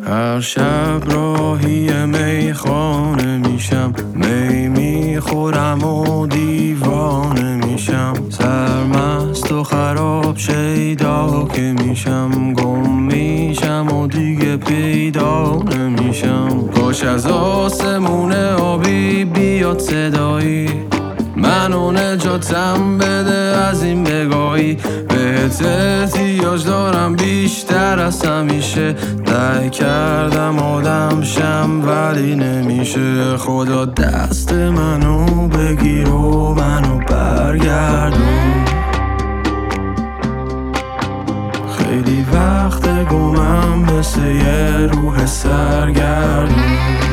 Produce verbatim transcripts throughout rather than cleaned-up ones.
هر شب راهی میخانه میشم، می میخورم و دیوانه میشم، سرمست و خراب شیدا که میشم، گم میشم و دیگه پیدا نمیشم. کاش از آسمون آبی بیاد صدایی، منو نجاتم بده از این بگاهی. بهت احتیاج دارم بیشتر از همیشه، سعی کردم آدم شم ولی نمیشه. خدا دست منو بگیر و منو برگردون، خیلی وقت گمم مثل یه روح سرگردون.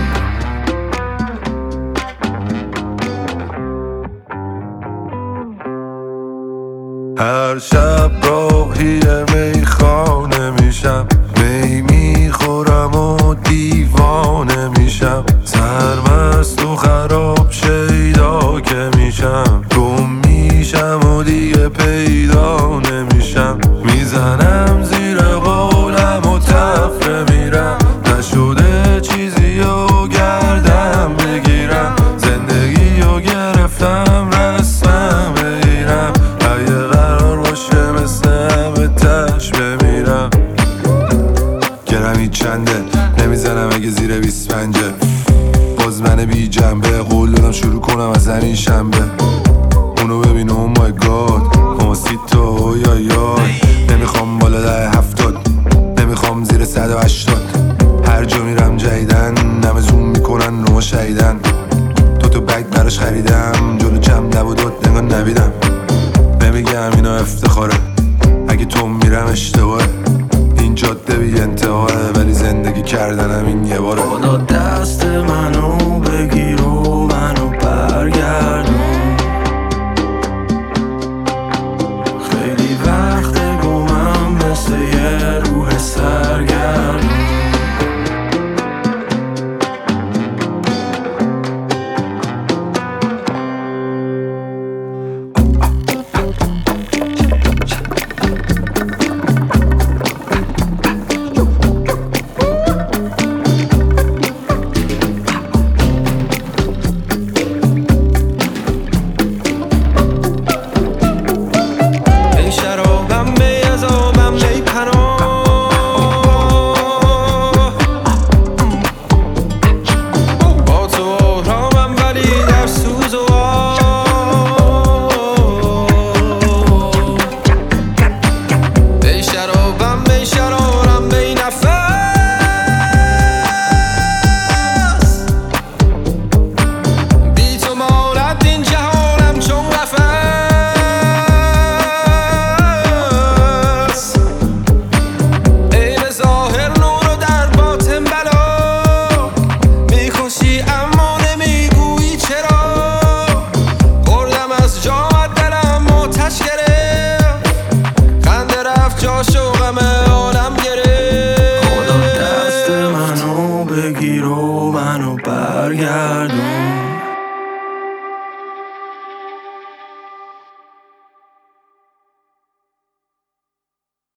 هر شب راهی میخانه میشم، می میخورم و دیوانه میشم، سرمست و خراب شیدا که میشم، گم میشم و دیگه پیدا نمیشم. میزنم زیر قولم و تفره میرم، نشده چیزی و گردم بگیرم، زندگی رو گرفتم رسمم بگیرم، اگه قرار باشه مثل همه تش بمیرم. گرمی چنده نمیزنم اگه زیر بیست پنجه، باز من بی جنبه قول دادم شروع کنم از همین شنبه. اونو ببین او مای گاد ماسیتو یا یا، نمیخوام بالا ده هفتاد، نمیخوام زیر صد و هشتاد، هر جا میرم جدیدن نمه زوم میکنن رو ما شهیدن. دو تا بگ براش خریدم جلو جمع لب و داد نگاه نبیدم. نمیگم اینا افتخاره، اگه تو میرم اشتباهه، این جاده بی انتهاه، ولی زندگی کردنم این یه باره. خدا دست منو بگیر و منو برگردون، خیلی وقت گمم مثل یه روح سرگردون. جاشو غمه